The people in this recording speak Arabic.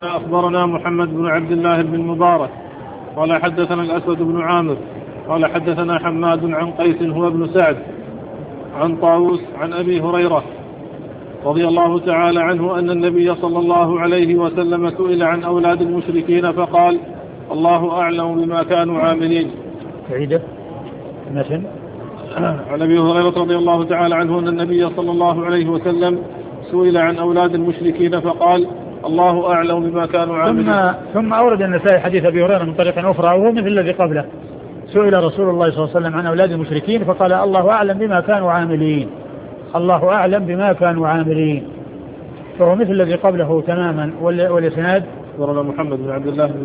أخبرنا محمد بن عبد الله بن المبارك قال حدثنا الأسود بن عامر قال حدثنا حماد عن قيس هو ابن سعد عن طاووس عن أبي هريرة رضي الله تعالى عنه أن النبي صلى الله عليه وسلم سئل عن أولاد المشركين فقال الله أعلم بما كانوا عاملين. عن أبي هريرة رضي الله تعالى عنه أن النبي صلى الله عليه وسلم سئل عن أولاد المشركين فقال الله أعلم بما كانوا عاملين. ثم أورد النسائي حديث أبي هريرة من طريق أخرى وهو مثل الذي قبله. سئل رسول الله صلى الله عليه وسلم عن أولاد المشركين فقال الله أعلم بما كانوا عاملين. الله أعلم بما كانوا عاملين، فهو مثل الذي قبله تماما. والإسناد أخبرنا محمد بن عبد الله